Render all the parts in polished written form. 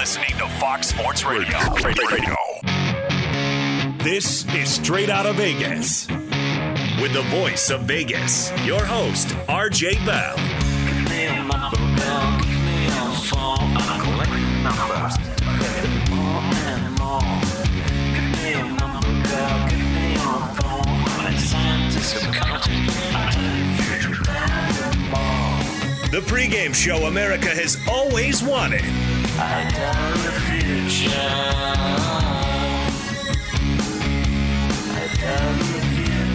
listening to Fox Sports Radio. This is Straight Out of Vegas. With the voice of Vegas, your host, RJ Bell. Give me a number, girl. Give me a phone. I collect numbers. More and more. Give me a number, girl. Give me a phone. My scientists are counting. I tell you, future. The pregame show America has always wanted. I tell the future. I tell the future.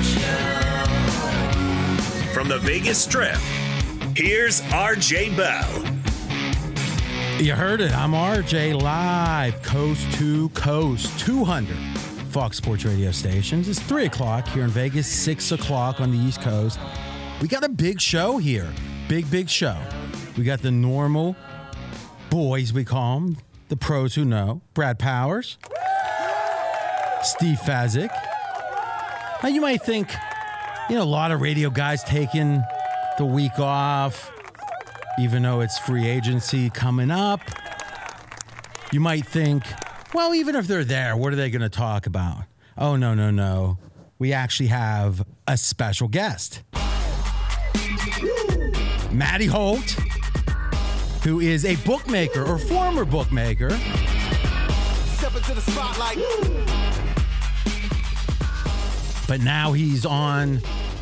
From the Vegas Strip, here's RJ Bell. You heard it. I'm RJ, live, coast to coast, 200 Fox Sports radio stations. It's 3 o'clock here in Vegas, 6 o'clock on the East Coast. We got a big show here. Big show. We got the normal boys, we call them, the pros who know. Brad Powers, Steve Fezzik. Now, you might think, a lot of radio guys taking the week off, even though it's free agency coming up. You might think, well, even if they're there, what are they going to talk about? Oh, no. We actually have a special guest. Maddie Holt, who is a bookmaker or former bookmaker. Step into the spotlight. But now he's on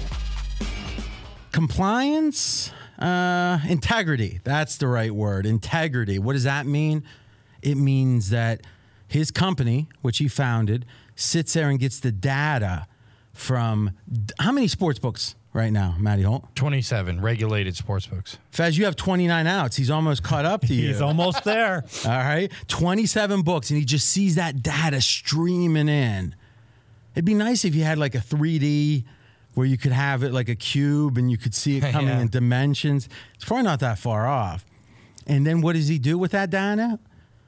compliance, integrity. That's the right word, integrity. What does that mean? It means that his company, which he founded, sits there and gets the data from how many sports books right now, Matty Holt? 27 regulated sports books. Fez, you have 29 outs. He's almost caught up to you. He's almost there. All right. 27 books, and he just sees that data streaming in. It'd be nice if you had like a 3D where you could have it like a cube and you could see it coming in dimensions. It's probably not that far off. And then what does he do with that data?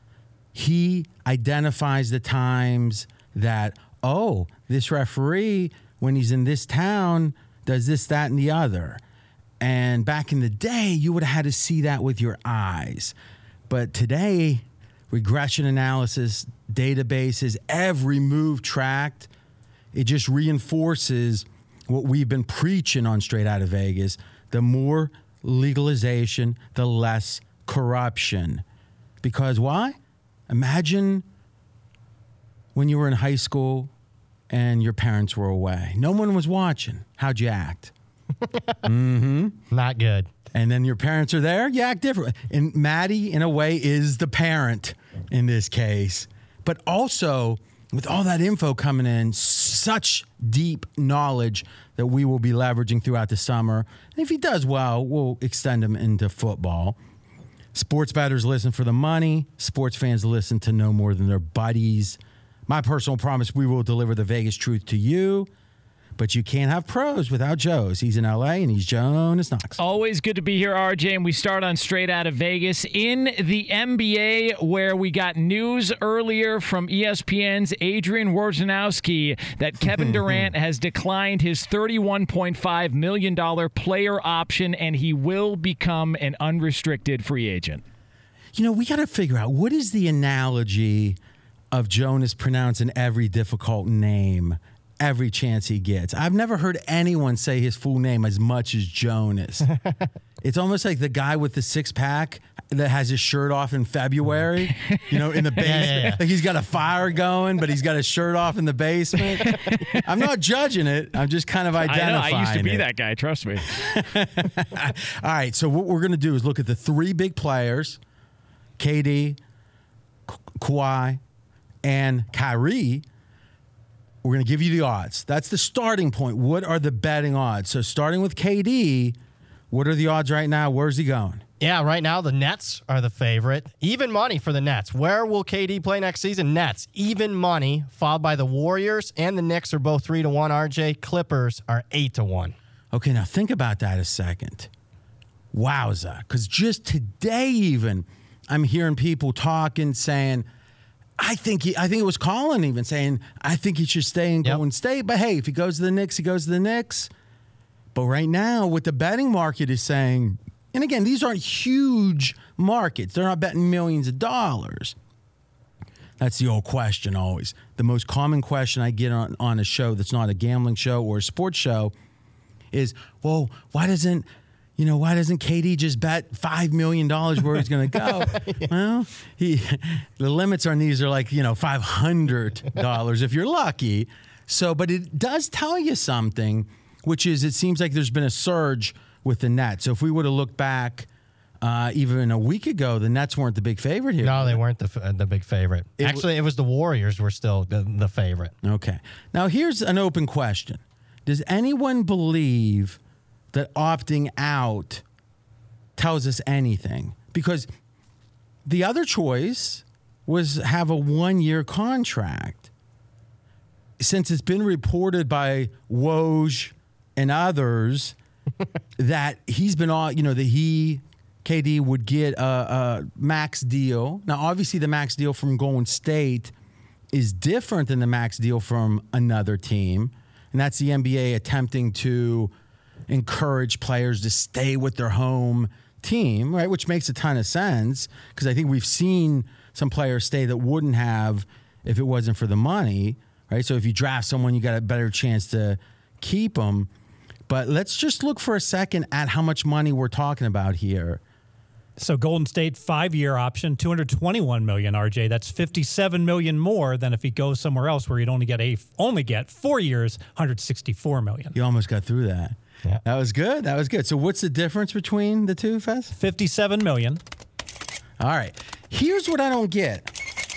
He identifies the times that, this referee, when he's in this town, does this, that, and the other. And back in the day, you would have had to see that with your eyes. But today, regression analysis, databases, every move tracked, it just reinforces what we've been preaching on Straight Out of Vegas. The more legalization, the less corruption. Because why? Imagine when you were in high school and your parents were away. No one was watching. How'd you act? Not good. And then your parents are there, you act differently. And Maddie, in a way, is the parent in this case. But also, with all that info coming in, such deep knowledge that we will be leveraging throughout the summer. And if he does well, we'll extend him into football. Sports bettors listen for the money. Sports fans listen to no more than their buddies. My personal promise, we will deliver the Vegas truth to you. But you can't have pros without Joe's. He's in L.A. and he's Jonas Knox. Always good to be here, RJ. And we start on Straight Out of Vegas in the NBA, where we got news earlier from ESPN's Adrian Wojnarowski that Kevin Durant has declined his $31.5 million player option, and he will become an unrestricted free agent. We got to figure out, what is the analogy of Jonas pronouncing every difficult name every chance he gets? I've never heard anyone say his full name as much as Jonas. It's almost like the guy with the six-pack that has his shirt off in February, in the basement. Yeah. Like he's got a fire going, but he's got his shirt off in the basement. I'm not judging it. I'm just kind of identifying I used to be it. that guy, trust me. All right, so what we're going to do is look at the three big players, KD, Kawhi, and Kyrie. We're going to give you the odds. That's the starting point. What are the betting odds? So starting with KD, what are the odds right now? Where's he going? Yeah, right now the Nets are the favorite. Even money for the Nets. Where will KD play next season? Nets. Even money, followed by the Warriors, and the Knicks are both 3-1, RJ. Clippers are 8-1. Okay, now think about that a second. Wowza. Because just today even, I'm hearing people talking, saying, I think it was Colin even saying, I think he should stay in Golden State. But hey, if he goes to the Knicks, he goes to the Knicks. But right now, what the betting market is saying, and again, these aren't huge markets. They're not betting millions of dollars. That's the old question always. The most common question I get on a show that's not a gambling show or a sports show is, well, why doesn't KD just bet $5 million where he's going to go? Yeah. Well, the limits on these are like, $500 if you're lucky. So, but it does tell you something, which is it seems like there's been a surge with the Nets. So if we would have looked back even a week ago, the Nets weren't the big favorite here. No, they weren't the big favorite. Actually, it was the Warriors were still the favorite. Okay. Now, here's an open question. Does anyone believe that opting out tells us anything? Because the other choice was have a 1-year contract. Since it's been reported by Woj and others that he's been on, that KD would get a max deal. Now, obviously, the max deal from Golden State is different than the max deal from another team. And that's the NBA attempting to encourage players to stay with their home team, right? Which makes a ton of sense because I think we've seen some players stay that wouldn't have if it wasn't for the money, right? So if you draft someone, you got a better chance to keep them. But let's just look for a second at how much money we're talking about here. So Golden State 5-year option, $221 million, RJ. That's $57 million more than if he goes somewhere else where he'd only get 4 years, $164 million. You almost got through that. Yeah. That was good. That was good. So what's the difference between the two, Fez? $57 million. All right. Here's what I don't get.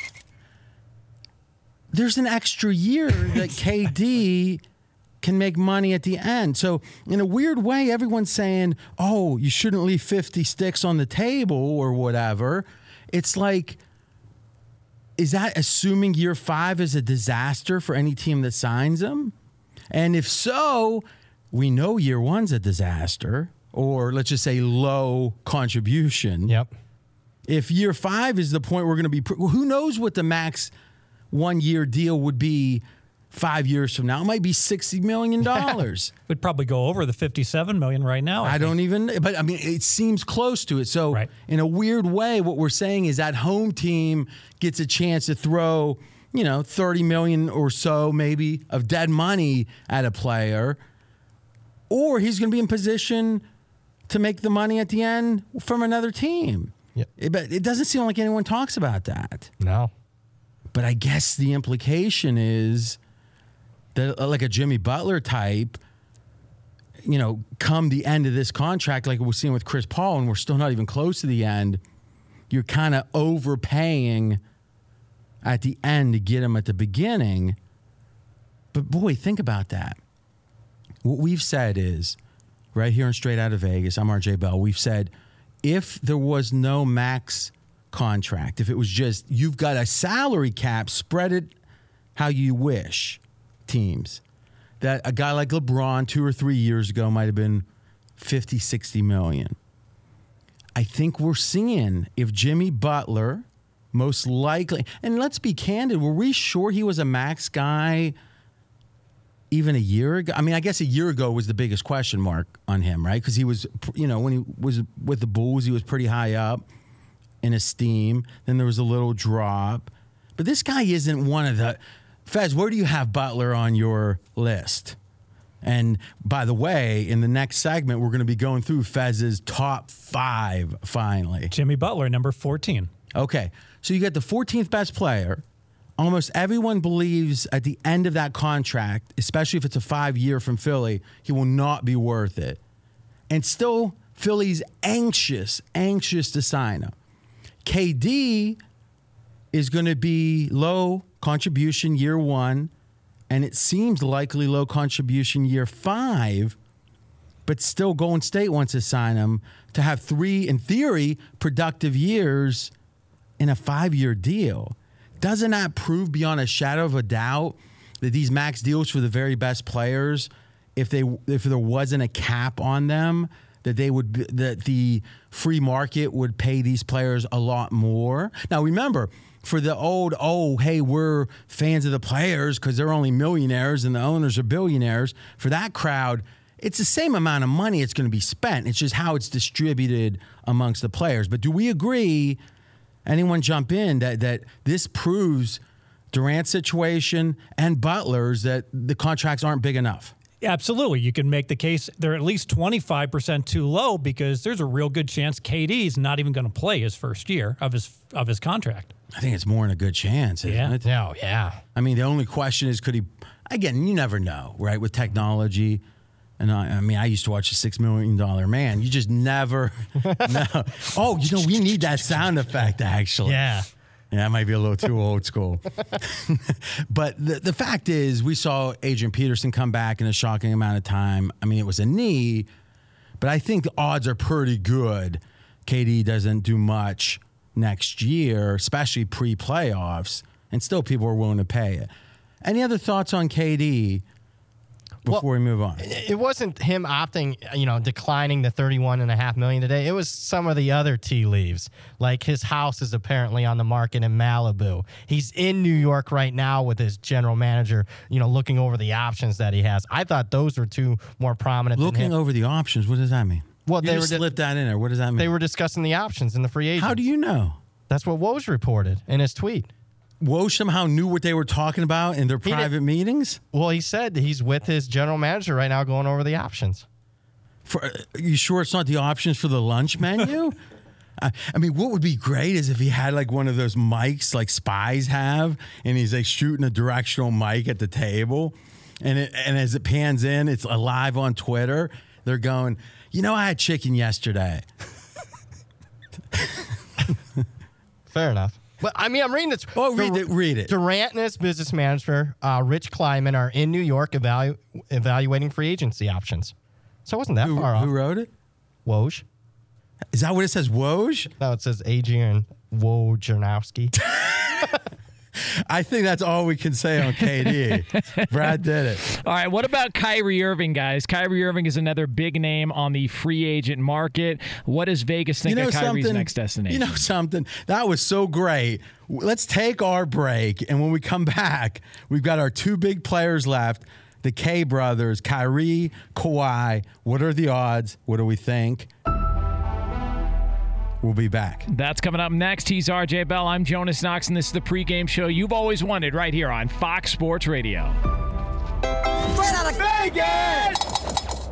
There's an extra year that KD can make money at the end. So in a weird way, everyone's saying, oh, you shouldn't leave 50 sticks on the table or whatever. It's like, is that assuming year 5 is a disaster for any team that signs him? And if so, we know year 1's a disaster, or let's just say low contribution. Yep. If year 5 is the point we're going to be, who knows what the max 1-year deal would be 5 years from now? It might be $60 million. Would probably go over the $57 million right now. I don't even, but I mean, it seems close to it. So in a weird way, what we're saying is that home team gets a chance to throw, $30 million or so maybe of dead money at a player, or he's going to be in position to make the money at the end from another team. Yep. But it doesn't seem like anyone talks about that. No. But I guess the implication is that, like a Jimmy Butler type, come the end of this contract, like we're seeing with Chris Paul, and we're still not even close to the end, you're kind of overpaying at the end to get him at the beginning. But boy, think about that. What we've said is, right here in Straight Out of Vegas, I'm RJ Bell, we've said, if there was no max contract, if it was just you've got a salary cap, spread it how you wish, teams, that a guy like LeBron 2 or 3 years ago might have been 50, 60 million. I think we're seeing if Jimmy Butler, most likely, and let's be candid, were we sure he was a max guy even a year ago? I mean, I guess a year ago was the biggest question mark on him, right? Because he was, when he was with the Bulls, he was pretty high up in esteem. Then there was a little drop. But this guy isn't one of the... Fez, where do you have Butler on your list? And by the way, in the next segment, we're going to be going through Fez's top 5 finally. Jimmy Butler, number 14. Okay, so you get the 14th best player. Almost everyone believes at the end of that contract, especially if it's a 5-year from Philly, he will not be worth it. And still, Philly's anxious to sign him. KD is going to be low contribution year 1, and it seems likely low contribution year 5, but still Golden State wants to sign him to have 3, in theory, productive years in a 5-year deal. Doesn't that prove beyond a shadow of a doubt that these max deals for the very best players, if there wasn't a cap on them, that the free market would pay these players a lot more? Now remember, for the old, hey, we're fans of the players because they're only millionaires and the owners are billionaires, for that crowd, it's the same amount of money it's going to be spent. It's just how it's distributed amongst the players. But do we agree anyone jump in that this proves Durant's situation and Butler's that the contracts aren't big enough. Absolutely. You can make the case they're at least 25% too low because there's a real good chance KD's not even going to play his first year of his contract. I think it's more than a good chance, isn't it? No, yeah. I mean, the only question is, could he, again, you never know, right, with technology. And I mean, I used to watch a $6 Million Man. You just never know. Oh, we need that sound effect, actually. Yeah. Yeah, that might be a little too old school. But the fact is, we saw Adrian Peterson come back in a shocking amount of time. I mean, it was a knee, but I think the odds are pretty good KD doesn't do much next year, especially pre-playoffs, and still people are willing to pay it. Any other thoughts on KD before we move on? It wasn't him opting, declining the $31.5 million today. It was some of the other tea leaves. Like his house is apparently on the market in Malibu. He's in New York right now with his general manager, looking over the options that he has. I thought those were two more prominent. Looking over the options, what does that mean? Well, you just slipped that in there. What does that mean? They were discussing the options in the free agents. How do you know? That's what Woj reported in his tweet. Woj somehow knew what they were talking about in their private meetings? Well, he said he's with his general manager right now going over the options. Are you sure it's not the options for the lunch menu? I mean, what would be great is if he had like one of those mics like spies have, and he's like shooting a directional mic at the table, and as it pans in, it's live on Twitter. They're going, I had chicken yesterday. Fair enough. But I mean, I'm reading this. Oh, read it. Durant and his business manager, Rich Kleiman, are in New York evaluating free agency options. So it wasn't that far off. Who wrote it? Woj. Is that what it says, Woj? No, it says Adrian Wojnarowski. I think that's all we can say on KD. Brad did it. All right, what about Kyrie Irving, guys? Kyrie Irving is another big name on the free agent market. What does Vegas think of Kyrie's next destination? You know something? That was so great. Let's take our break, and when we come back, we've got our two big players left, the K brothers, Kyrie, Kawhi. What are the odds? What do we think? We'll be back. That's coming up next. He's RJ Bell. I'm Jonas Knox, and this is the pregame show you've always wanted right here on Fox Sports Radio. Straight out of Vegas!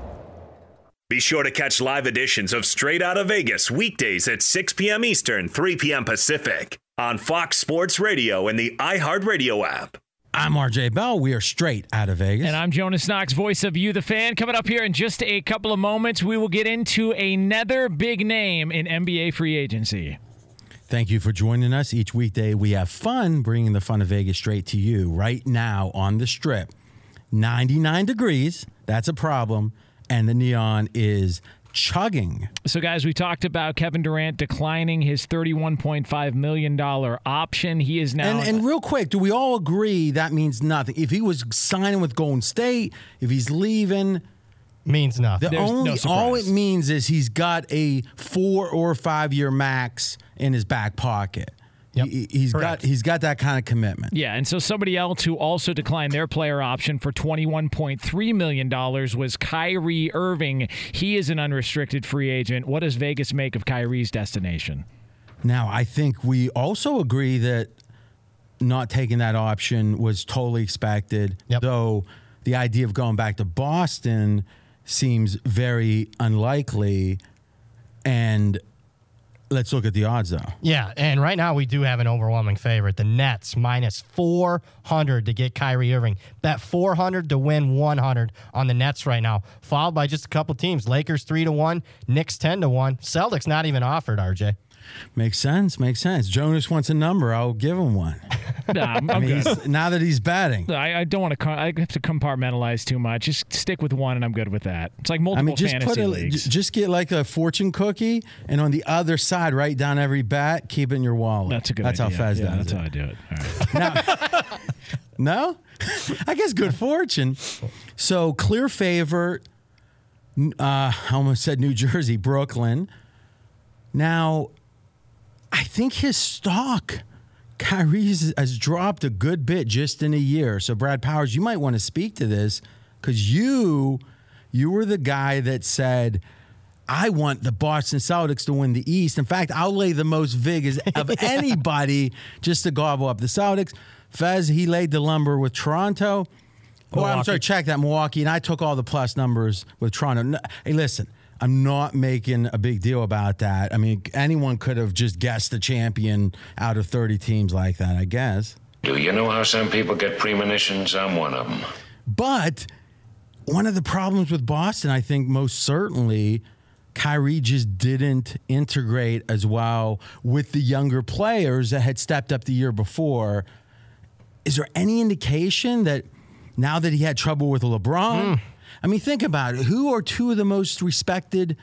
Be sure to catch live editions of Straight Outta Vegas weekdays at 6 p.m. Eastern, 3 p.m. Pacific on Fox Sports Radio and the iHeartRadio app. I'm RJ Bell. We are Straight Outta Vegas. And I'm Jonas Knox, voice of You, the Fan. Coming up here in just a couple of moments, we will get into another big name in NBA free agency. Thank you for joining us. Each weekday, we have fun bringing the fun of Vegas straight to you. Right now on the Strip, 99 degrees. That's a problem. And the neon is chugging. So, guys, we talked about Kevin Durant declining his $31.5 million option. He is now... And real quick, do we all agree that means nothing? If he was signing with Golden State, if he's leaving... Means nothing. All it means is he's got a 4 or 5 year max in his back pocket. Yep. He's got that kind of commitment. Yeah, and so somebody else who also declined their player option for $21.3 million was Kyrie Irving. He is an unrestricted free agent. What does Vegas make of Kyrie's destination? Now, I think we also agree that not taking that option was totally expected, though the idea of going back to Boston seems very unlikely. And let's look at the odds, though. Yeah, and right now we do have an overwhelming favorite. The Nets minus 400 to get Kyrie Irving. Bet 400 to win 100 on the Nets right now, followed by just a couple teams. Lakers 3-1, Knicks 10-1. Celtics not even offered, RJ. Makes sense. Jonas wants a number. I'll give him one. Nah, I'm good. Now that he's batting. I don't want to. I have to compartmentalize too much. Just stick with one, and I'm good with that. It's like multiple fantasy leagues. Just get like a fortune cookie, and on the other side, write down every bet. Keep it in your wallet. That's a good idea. That's how Fez does That's it. how I do it. All right. No? I guess good fortune. So clear favorite. I almost said New Jersey, Brooklyn. Now, I think his stock, Kyrie's, has dropped a good bit just in a year. So, Brad Powers, you might want to speak to this because you were the guy that said, I want the Boston Celtics to win the East. In fact, I'll lay the most vig of anybody just to gobble up the Celtics. Fez, he laid the lumber with Toronto. Oh, I'm sorry, check that, Milwaukee. And I took all the plus numbers with Toronto. No, hey, listen, I'm not making a big deal about that. I mean, anyone could have just guessed the champion out of 30 teams like that, I guess. Do you know how some people get premonitions? I'm one of them. But one of the problems with Boston, I think most certainly, Kyrie just didn't integrate as well with the younger players that had stepped up the year before. Is there any indication that now that he had trouble with LeBron? I mean, think about it. Who are two of the most respected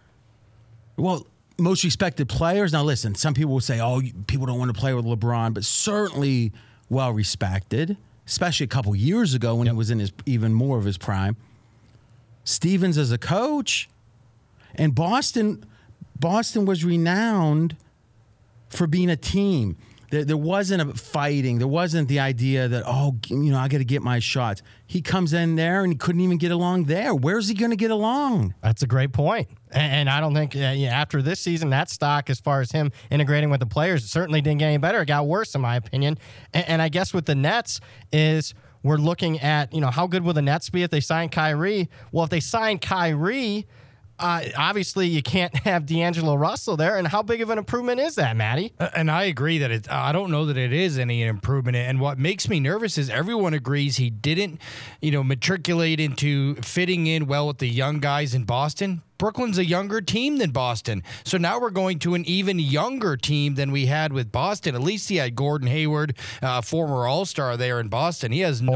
players? Now, listen, some people will say, oh, people don't want to play with LeBron, but certainly well-respected, especially a couple years ago when he was in his even more of his prime. Stevens as a coach. And Boston was renowned for being a team. There wasn't a fighting. There wasn't the idea that, I got to get my shots. He comes in there and he couldn't even get along there. Where's he going to get along? That's a great point. And I don't think after this season, that stock, as far as him integrating with the players, certainly didn't get any better. It got worse, in my opinion. And I guess with the Nets is we're looking at, how good will the Nets be if they sign Kyrie? Well, if they sign Kyrie, obviously you can't have D'Angelo Russell there. And how big of an improvement is that, Matty? And I agree that I don't know that it is any improvement. And what makes me nervous is everyone agrees he didn't, matriculate into fitting in well with the young guys in Boston. Brooklyn's a younger team than Boston. So now we're going to an even younger team than we had with Boston. At least he had Gordon Hayward, former All-Star there in Boston. He has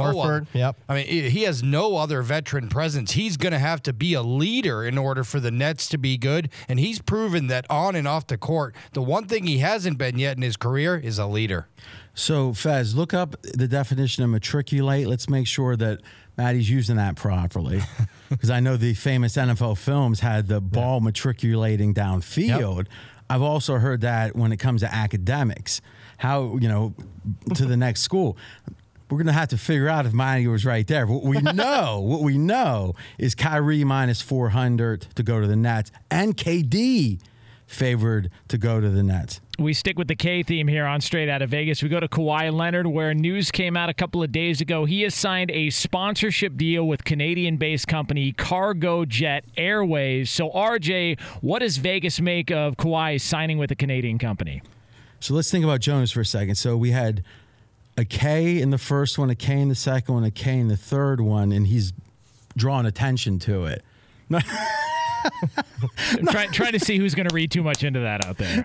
he has no other veteran presence. He's going to have to be a leader in order for the Nets to be good. And he's proven that on and off the court, the one thing he hasn't been yet in his career is a leader. So, Fez, look up the definition of matriculate. Let's make sure that Matty's using that properly. Because I know the famous NFL films had the ball matriculating downfield. Yep. I've also heard that when it comes to academics, how, to the next school. We're going to have to figure out if Matty was right there. But what we know is Kyrie minus 400 to go to the Nets and KD favored to go to the Nets. We stick with the K theme here on Straight Out of Vegas. We go to Kawhi Leonard, where news came out a couple of days ago. He has signed a sponsorship deal with Canadian-based company Cargojet Airways. So, RJ, what does Vegas make of Kawhi signing with a Canadian company? So let's think about Jonas for a second. So we had a K in the first one, a K in the second one, a K in the third one, and he's drawing attention to it. Trying to see who's going to read too much into that out there.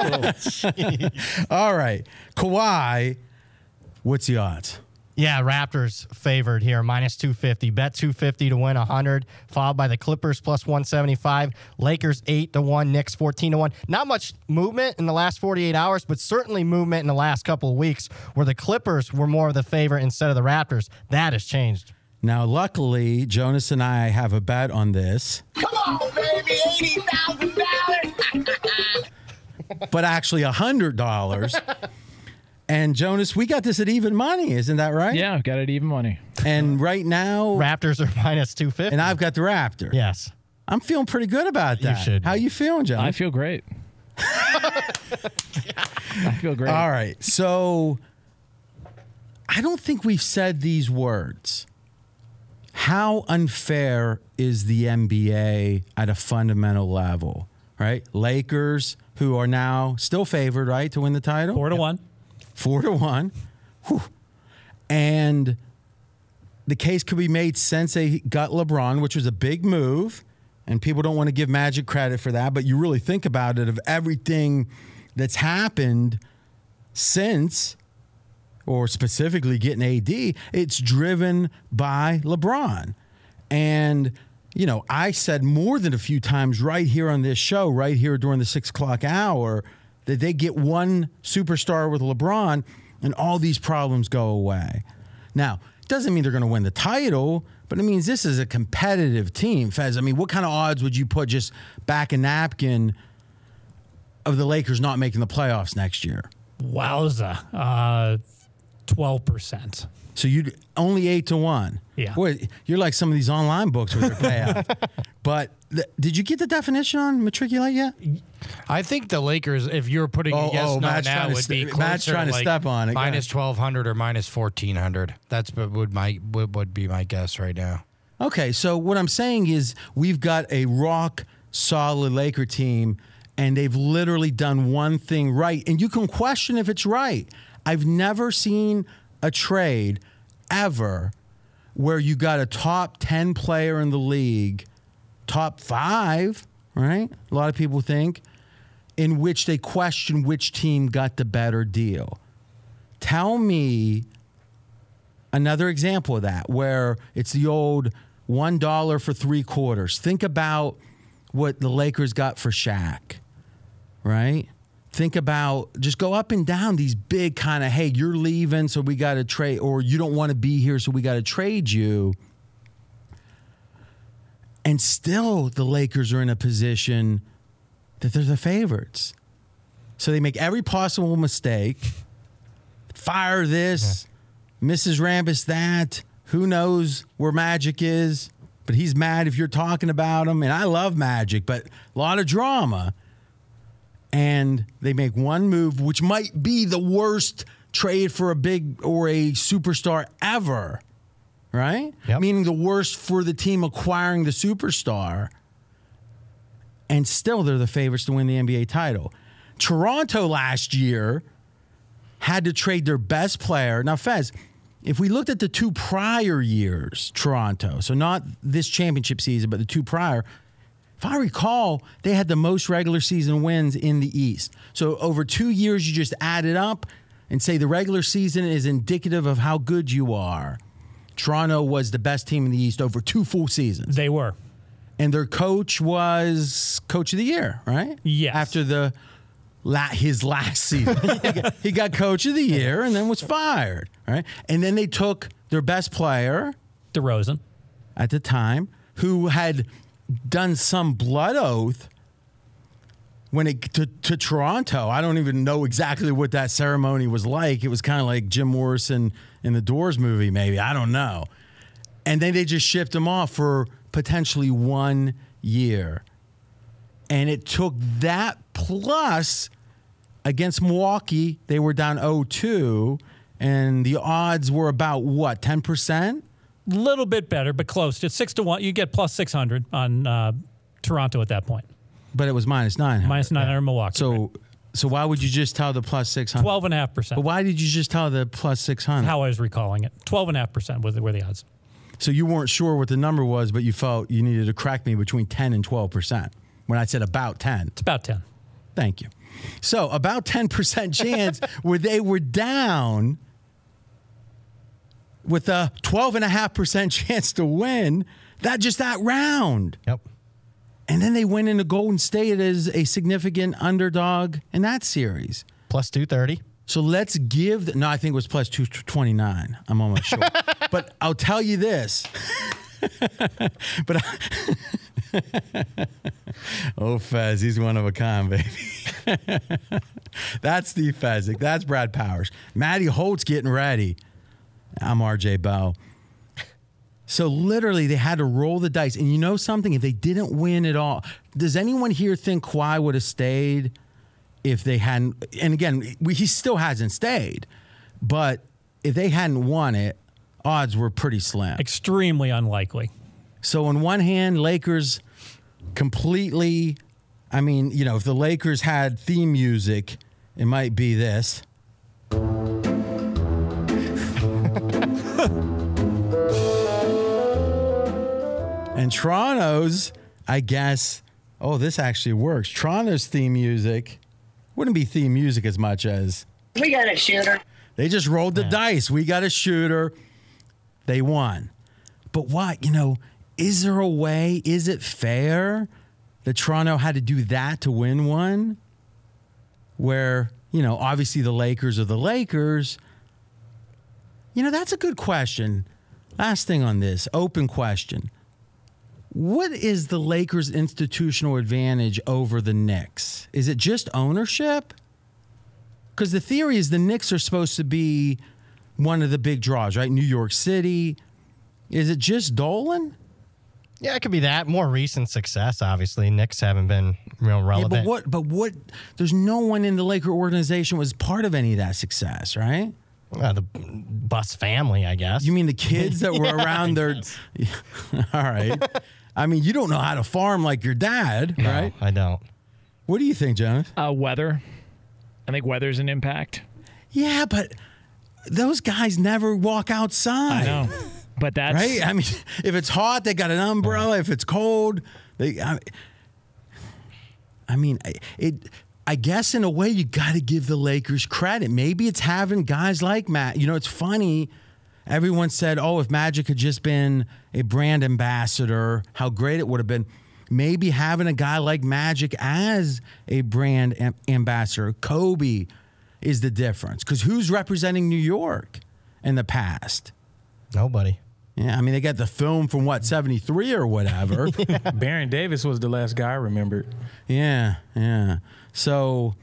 All right. Kawhi, what's the odds? Yeah, Raptors favored here, minus 250. Bet 250 to win 100, followed by the Clippers plus 175. Lakers 8-1, Knicks 14-1. Not much movement in the last 48 hours, but certainly movement in the last couple of weeks where the Clippers were more of the favorite instead of the Raptors. That has changed. Now, luckily, Jonas and I have a bet on this. Come on, baby, $80,000. But actually $100. And Jonas, we got this at even money, isn't that right? Yeah, got it even money. And right now, Raptors are minus 250. And I've got the Raptor. Yes. I'm feeling pretty good about that. You should. How you feeling, Jonas? I feel great. I feel great. All right. So I don't think we've said these words. How unfair is the NBA at a fundamental level, right? Lakers, who are now still favored, right, to win the title? 4-1. 4-1. Whew. And the case could be made since they got LeBron, which was a big move, and people don't want to give Magic credit for that, but you really think about it, of everything that's happened since, or specifically getting AD, it's driven by LeBron. And, I said more than a few times right here on this show, right here during the 6 o'clock hour, that they get one superstar with LeBron and all these problems go away. Now, it doesn't mean they're going to win the title, but it means this is a competitive team. Fez, I mean, what kind of odds would you put just back a napkin of the Lakers not making the playoffs next year? Wowza. 12%. So you'd only 8-1. Yeah. Boy, you're like some of these online books with their payout. But Did you get the definition on matriculate yet? I think the Lakers, if you're putting a yes no Matt's now, trying would to be st- closer Matt's trying to like step on it. minus 1,200 or minus 1,400. That's what would be my guess right now. Okay, so what I'm saying is we've got a rock solid Laker team, and they've literally done one thing right, and you can question if it's right. I've never seen a trade ever where you got a top 10 player in the league, top 5, right? A lot of people think, in which they question which team got the better deal. Tell me another example of that where it's the old $1 for 3 quarters. Think about what the Lakers got for Shaq, right? Think about, just go up and down these big kind of, hey, you're leaving, so we got to trade, or you don't want to be here, so we got to trade you. And still the Lakers are in a position that they're the favorites. So they make every possible mistake, fire this, Mrs. Rambis that, who knows where Magic is, but he's mad if you're talking about him. And I love Magic, but a lot of drama. And they make one move, which might be the worst trade for a big or a superstar ever, right? Yep. Meaning the worst for the team acquiring the superstar. And still they're the favorites to win the NBA title. Toronto last year had to trade their best player. Now, Fez, if we looked at the 2 prior years, Toronto, so not this championship season, but the 2 prior, if I recall, they had the most regular season wins in the East. So over 2 years, you just add it up and say the regular season is indicative of how good you are. Toronto was the best team in the East over 2 full seasons. They were. And their coach was coach of the year, right? Yes. After his last season. he got coach of the year and then was fired, right? And then they took their best player, DeRozan, at the time, who had done some blood oath when it to Toronto. I don't even know exactly what that ceremony was like. It was kind of like Jim Morrison in the Doors movie, maybe. I don't know. And then they just shipped him off for potentially 1 year. And it took that plus against Milwaukee, they were down 0-2, and the odds were about what, 10%? little bit better, but close. It's 6-1. You get plus 600 on Toronto at that point. But it was minus 900. Minus 900 Milwaukee. So why would you just tell the plus 600? 12.5%. But why did you just tell the plus 600? How I was recalling it. 12.5% were the odds. So you weren't sure what the number was, but you felt you needed to correct me between 10 and 12%. When I said about 10. It's about 10. Thank you. So about 10% chance where they were down with a 12.5% chance to win that round. Yep. And then they went into Golden State as a significant underdog in that series. Plus 230. So let's give... I think it was plus 229. I'm almost sure. But I'll tell you this. Oh, Fez, he's one of a kind, baby. That's Steve Fezzik. That's Brad Powers. Matty Holt's getting ready. I'm RJ Bell. So literally, they had to roll the dice. And you know something? If they didn't win at all, does anyone here think Kawhi would have stayed if they hadn't? And again, he still hasn't stayed. But if they hadn't won it, odds were pretty slim. Extremely unlikely. So on one hand, Lakers completely, if the Lakers had theme music, it might be this. And Toronto's, I guess, this actually works. Toronto's theme music wouldn't be theme music as much as... We got a shooter. They just rolled the dice. We got a shooter. They won. But what, is there a way, is it fair that Toronto had to do that to win one? Where, obviously the Lakers are the Lakers. That's a good question. Last thing on this, open question. What is the Lakers' institutional advantage over the Knicks? Is it just ownership? Because the theory is the Knicks are supposed to be one of the big draws, right? New York City. Is it just Dolan? Yeah, it could be that. More recent success, obviously. Knicks haven't been real relevant. Yeah, but what? There's no one in the Laker organization was part of any of that success, right? The Buss family, I guess. You mean the kids that were around their? All right. I mean, you don't know how to farm like your dad, No, right? I don't. What do you think, Jonas? Weather. I think weather's an impact. Yeah, but those guys never walk outside. I know. But that's right. I mean, if it's hot, they got an umbrella. If it's cold, I guess in a way you got to give the Lakers credit. Maybe it's having guys like Matt. You know, it's funny. Everyone said, "Oh, if Magic had just been a brand ambassador, how great it would have been." Maybe having a guy like Magic as a brand ambassador, Kobe, is the difference. Because who's representing New York in the past? Nobody. Yeah, I mean, they got the film from, 73 or whatever. Baron Davis was the last guy I remembered. Yeah. So,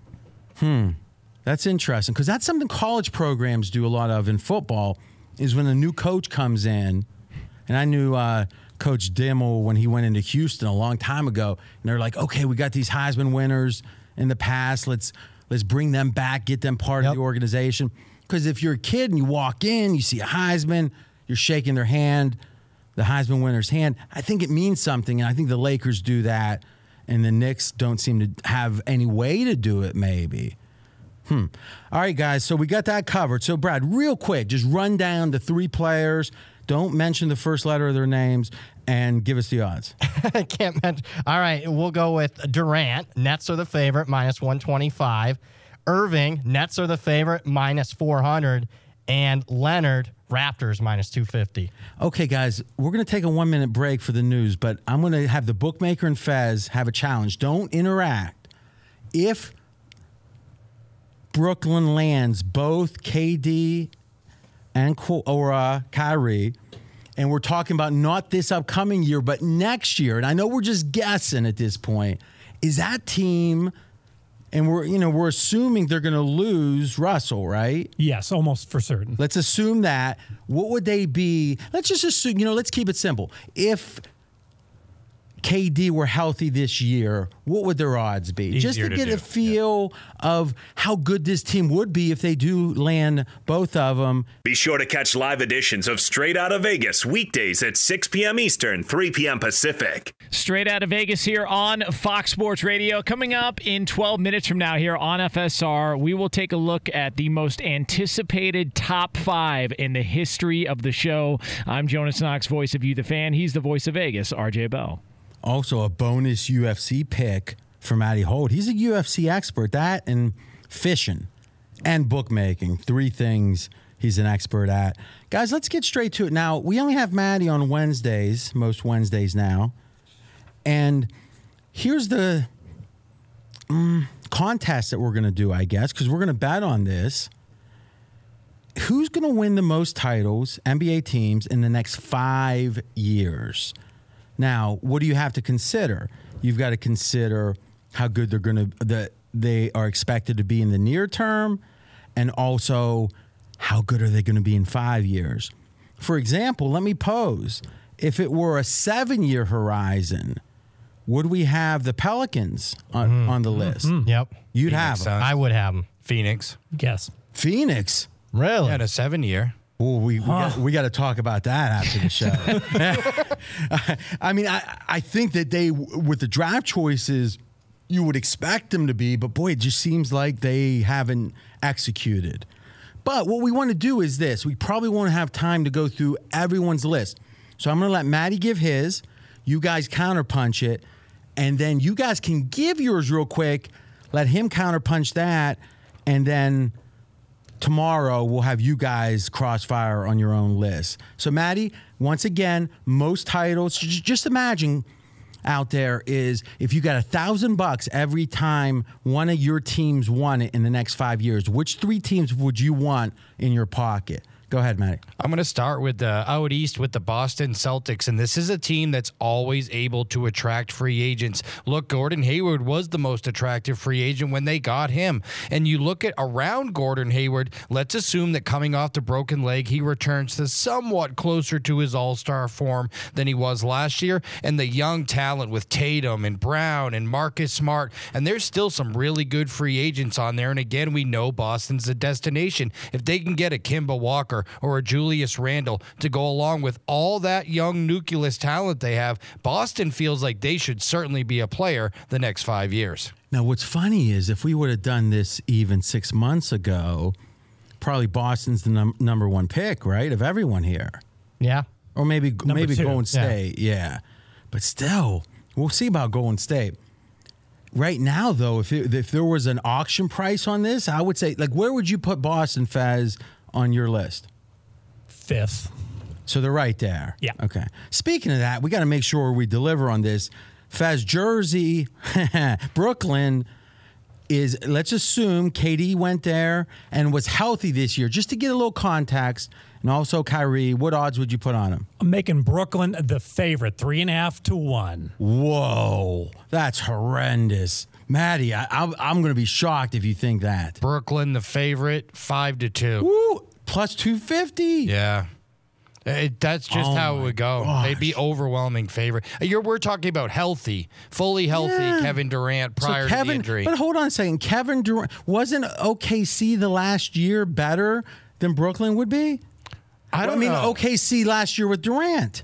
that's interesting. Because that's something college programs do a lot of in football, is when a new coach comes in. And I knew Coach Dimmel when he went into Houston a long time ago. And they're like, okay, we got these Heisman winners in the past. Let's bring them back, get them part of the organization. Because if you're a kid and you walk in, you see a Heisman, you're shaking their hand, the Heisman winner's hand, I think it means something. And I think the Lakers do that, and the Knicks don't seem to have any way to do it, maybe. All right, guys, so we got that covered. So, Brad, real quick, just run down the 3 players. Don't mention the first letter of their names, and give us the odds. I can't mention. All right, we'll go with Durant. Nets are the favorite, -125. Irving, Nets are the favorite, -400. And Leonard, Raptors, -250. Okay, guys, we're going to take a 1-minute break for the news, but I'm going to have the bookmaker and Fez have a challenge. Don't interact. If Brooklyn lands both KD and Kyrie, and we're talking about not this upcoming year, but next year, and I know we're just guessing at this point, is that team, and we're assuming they're going to lose Russell, right? Yes, almost for certain. Let's assume that. What would they be? Let's just assume, let's keep it simple. If KD were healthy this year, what would their odds be? Easier Just to get do. a feel of how good this team would be if they do land both of them. Be sure to catch live editions of Straight Outta Vegas weekdays at 6 p.m. Eastern, 3 p.m. Pacific. Straight Out of Vegas here on Fox Sports Radio. Coming up in 12 minutes from now here on FSR, we will take a look at the most anticipated top 5 in the history of the show. I'm Jonas Knox, voice of You, the fan. He's the voice of Vegas, RJ Bell. Also, a bonus UFC pick for Matty Holt. He's a UFC expert. That and fishing and bookmaking, 3 things he's an expert at. Guys, let's get straight to it. Now, we only have Matty on Wednesdays, most Wednesdays now. And here's the contest that we're going to do, I guess, because we're going to bet on this. Who's going to win the most titles, NBA teams, in the next 5 years? Now, what do you have to consider? You've got to consider how good they are expected to be in the near term, and also how good are they going to be in 5 years. For example, let me pose. If it were a 7-year horizon, would we have the Pelicans on the list? Yep. You'd have them. I would have them. Phoenix. Yes. Phoenix? Really? At a 7-year. Oh, we got to talk about that after the show. I mean, I think that they, with the draft choices, you would expect them to be, but boy, it just seems like they haven't executed. But what we want to do is this. We probably won't have time to go through everyone's list. So I'm going to let Matty give his. You guys counterpunch it. And then you guys can give yours real quick. Let him counterpunch that. And then tomorrow, we'll have you guys crossfire on your own list. So, Matty, once again, most titles. Just imagine out there is if you got $1,000 every time one of your teams won it in the next 5 years, which 3 teams would you want in your pocket? Go ahead, Matty. I'm going to start with out east with the Boston Celtics, and this is a team that's always able to attract free agents. Look, Gordon Hayward was the most attractive free agent when they got him. And you look at around Gordon Hayward, let's assume that coming off the broken leg, he returns to somewhat closer to his all-star form than he was last year. And the young talent with Tatum and Brown and Marcus Smart, and there's still some really good free agents on there. And again, we know Boston's a destination. If they can get a Kemba Walker or a Julius Randle to go along with all that young nucleus talent they have, Boston feels like they should certainly be a player the next 5 years. Now, what's funny is if we would have done this even 6 months ago, probably Boston's the number one pick, right, of everyone here. Yeah. Or maybe Number two, Golden State, yeah. But still, we'll see about Golden State. Right now, though, if there was an auction price on this, I would say, like, where would you put Boston, Fez, on your list? 5th. So they're right there. Yeah. Okay. Speaking of that, we got to make sure we deliver on this. Fez, Jersey, Brooklyn is, let's assume KD went there and was healthy this year, just to get a little context. And also Kyrie, what odds would you put on him? I'm making Brooklyn the favorite, 3.5 to 1. Whoa, that's horrendous. Maddie, I'm going to be shocked if you think that. Brooklyn, the favorite, 5 to 2. Woo, plus 250. Yeah. That's just how it would go. gosh. They'd be overwhelming favorite. We're talking about fully healthy Kevin Durant prior to the injury. But hold on a second. Kevin Durant, wasn't OKC the last year better than Brooklyn would be? I don't know. OKC last year with Durant.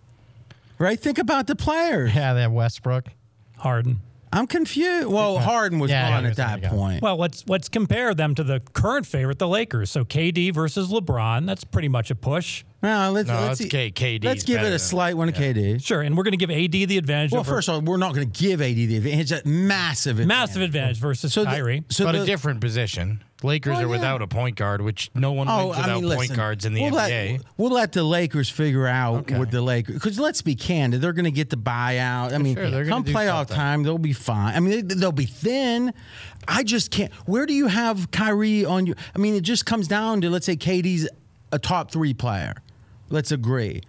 Right? Think about the players. Yeah, they have Westbrook. Harden. I'm confused. Well, Harden was gone at that point. Well, let's compare them to the current favorite, the Lakers. So KD versus LeBron, that's pretty much a push. No, let's KD. Let's give it a slight one to KD. Sure, and we're going to give AD the advantage. Well, first of all, we're not going to give AD the advantage. It's a massive advantage versus Kyrie. But a different position. Lakers are without a point guard, which no one wins without point guards in the NBA. We'll let the Lakers figure out with the Lakers. Because let's be candid, they're going to get the buyout. I mean, come playoff time, they'll be fine. I mean, they'll be thin. I just can't. Where do you have Kyrie on your? I mean, it just comes down to, let's say KD's a top 3 player. Let's agree.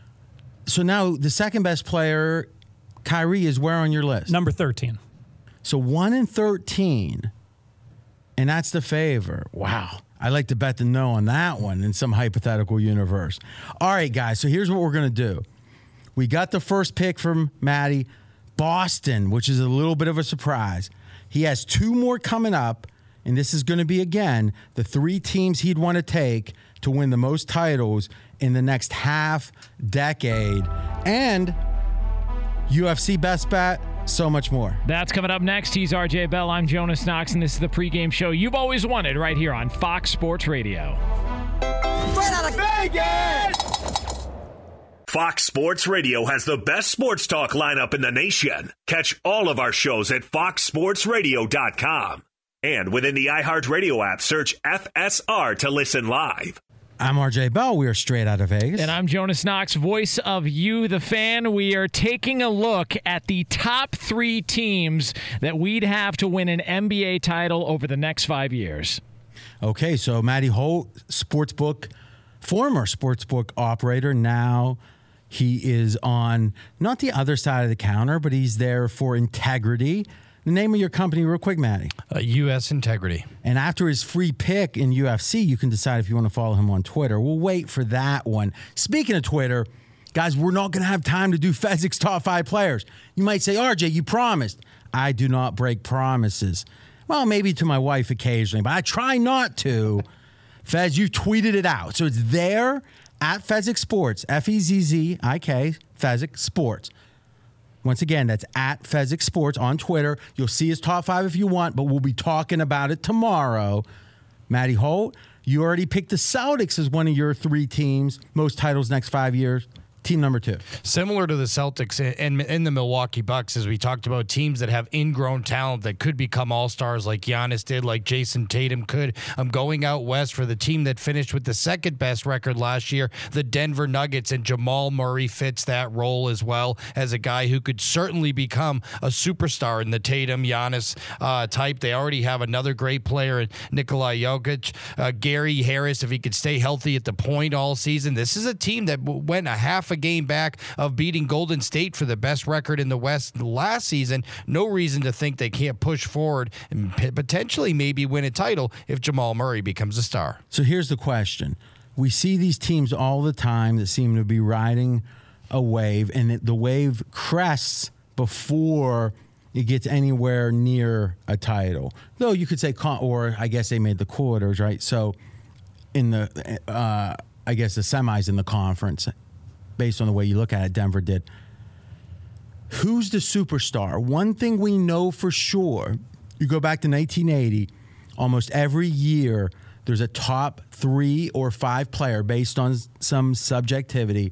So now the second best player, Kyrie, is where on your list? Number 13. So 1 and 13. And that's the favor. Wow. I like to bet the no on that one in some hypothetical universe. All right, guys. So here's what we're going to do. We got the first pick from Matty. Boston, which is a little bit of a surprise. He has 2 more coming up. And this is going to be, again, the 3 teams he'd want to take to win the most titles in the next half decade. And UFC best bet. So much more. That's coming up next. He's RJ Bell. I'm Jonas Knox, and this is the pregame show you've always wanted right here on Fox Sports Radio. Straight out of Vegas! Fox Sports Radio has the best sports talk lineup in the nation. Catch all of our shows at foxsportsradio.com. And within the iHeartRadio app, search FSR to listen live. I'm RJ Bell. We are straight out of Vegas. And I'm Jonas Knox, voice of You, the fan. We are taking a look at the top 3 teams that we'd have to win an NBA title over the next 5 years. Okay, so Matty Holt, former sportsbook operator. Now he is on not the other side of the counter, but he's there for integrity. The name of your company real quick, Matty. U.S. Integrity. And after his free pick in UFC, you can decide if you want to follow him on Twitter. We'll wait for that one. Speaking of Twitter, guys, we're not going to have time to do Fezzik's top 5 players. You might say, RJ, you promised. I do not break promises. Well, maybe to my wife occasionally, but I try not to. Fez, you tweeted it out. So it's there at Fezzik Sports, Fezzik, Fezzik Sports. Once again, that's at Fezzik Sports on Twitter. You'll see his top 5 if you want, but we'll be talking about it tomorrow. Matty Holt, you already picked the Celtics as one of your 3 teams, most titles next 5 years. team number 2. Similar to the Celtics and the Milwaukee Bucks, as we talked about teams that have ingrown talent that could become all-stars like Giannis did, like Jason Tatum could. I'm going out west for the team that finished with the second best record last year, the Denver Nuggets, and Jamal Murray fits that role as well as a guy who could certainly become a superstar in the Tatum, Giannis type. They already have another great player in Nikola Jokic. Gary Harris, if he could stay healthy at the point all season. This is a team that went a half a game back of beating Golden State for the best record in the West last season. No reason to think they can't push forward and potentially maybe win a title if Jamal Murray becomes a star. So here's the question. We see these teams all the time that seem to be riding a wave, and the wave crests before it gets anywhere near a title. Though you could say, or I guess they made the quarters, right? So in the, I guess the semis in the conference, based on the way you look at it, Denver did. Who's the superstar? One thing we know for sure, you go back to 1980, almost every year there's a top 3 or 5 player based on some subjectivity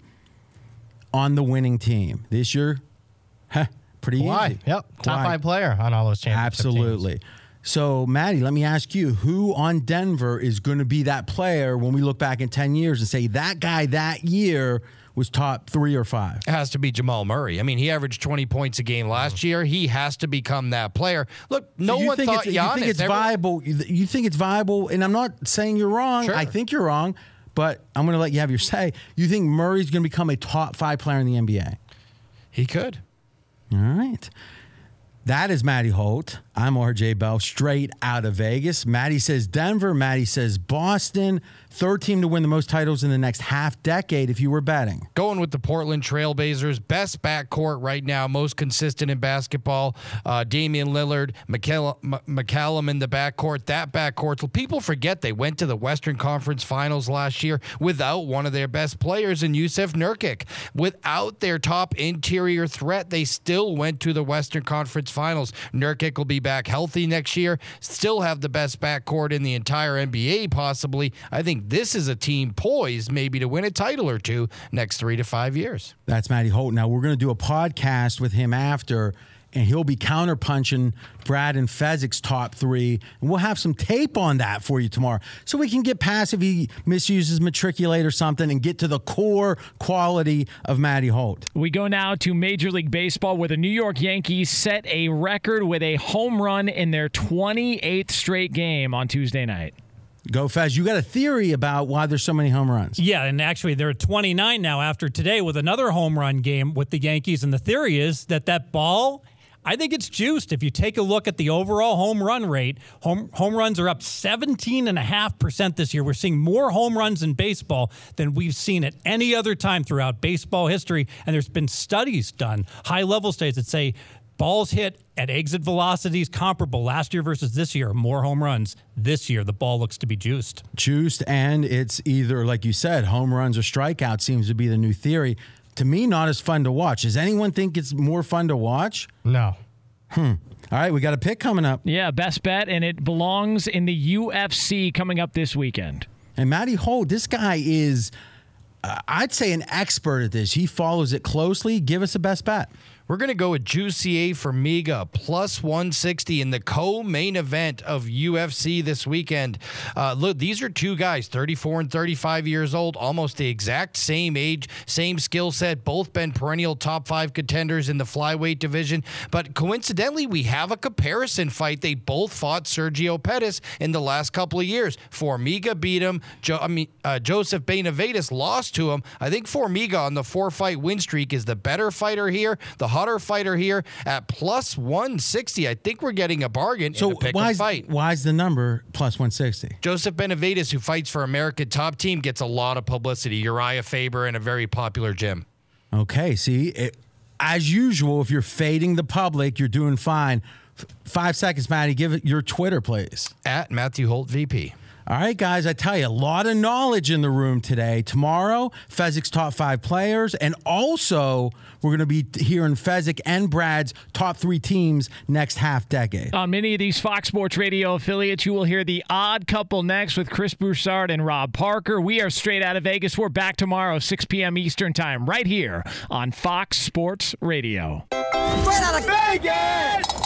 on the winning team. This year, pretty easy. Yep, top 5 player on all those championship Absolutely. teams. So, Maddie, let me ask you, who on Denver is going to be that player when we look back in 10 years and say that guy that year was top 3 or 5? It has to be Jamal Murray. I mean, he averaged 20 points a game last year. He has to become that player. Look, no one thought Giannis. You think it's viable? You think it's viable? And I'm not saying you're wrong. Sure. I think you're wrong, but I'm going to let you have your say. You think Murray's going to become a top 5 player in the NBA? He could. All right. That is Matty Holt. I'm RJ Bell, straight out of Vegas. Matty says Denver. Matty says Boston. Third team to win the most titles in the next half decade if you were betting. Going with the Portland Trailblazers. Best backcourt right now, most consistent in basketball. Damian Lillard, McCallum in the backcourt. That backcourt, people forget they went to the Western Conference Finals last year without one of their best players in Yusuf Nurkic. Without their top interior threat, they still went to the Western Conference Finals. Nurkic will be back healthy next year. Still have the best backcourt in the entire NBA, possibly. I think this is a team poised maybe to win a title or two next 3 to 5 years. That's Matty Holt. Now, we're going to do a podcast with him after, and he'll be counterpunching Brad and Fezzik's top 3, and we'll have some tape on that for you tomorrow so we can get past if he misuses Matriculate or something and get to the core quality of Matty Holt. We go now to Major League Baseball, where the New York Yankees set a record with a home run in their 28th straight game on Tuesday night. Go Fez. You got a theory about why there's so many home runs. Yeah, and actually they're at 29 now after today with another home run game with the Yankees. And the theory is that ball, I think it's juiced. If you take a look at the overall home run rate, home runs are up 17.5% this year. We're seeing more home runs in baseball than we've seen at any other time throughout baseball history. And there's been studies done, high-level studies that say balls hit at exit velocities comparable last year versus this year. More home runs this year. The ball looks to be juiced. Juiced, and it's either, like you said, home runs or strikeouts seems to be the new theory. To me, not as fun to watch. Does anyone think it's more fun to watch? No. All right, we got a pick coming up. Yeah, best bet, and it belongs in the UFC coming up this weekend. And Matty Holt, this guy is, I'd say, an expert at this. He follows it closely. Give us a best bet. We're going to go with Jussier Formiga, plus 160 in the co-main event of UFC this weekend. Look, these are two guys, 34 and 35 years old, almost the exact same age, same skill set, both been perennial top 5 contenders in the flyweight division. But coincidentally, we have a comparison fight. They both fought Sergio Pettis in the last couple of years. Formiga beat him. Joseph Benavidez lost to him. I think Formiga on the 4-fight win streak is the better fighter here, the hotter fighter here at plus 160. I think we're getting a bargain in a pick-em fight. Why is the number plus 160? Joseph Benavidez, who fights for American Top Team, gets a lot of publicity. Uriah Faber in a very popular gym. Okay, see, as usual, if you're fading the public, you're doing fine. 5 seconds, Matty. Give it your Twitter, please. At Matthew Holt VP. All right, guys, I tell you, a lot of knowledge in the room today. Tomorrow, Fezzik's top 5 players, and also we're going to be hearing Fezzik and Brad's top 3 teams next half decade. On many of these Fox Sports Radio affiliates, you will hear The Odd Couple next with Chris Broussard and Rob Parker. We are straight out of Vegas. We're back tomorrow, 6 p.m. Eastern Time, right here on Fox Sports Radio. Straight out of Vegas!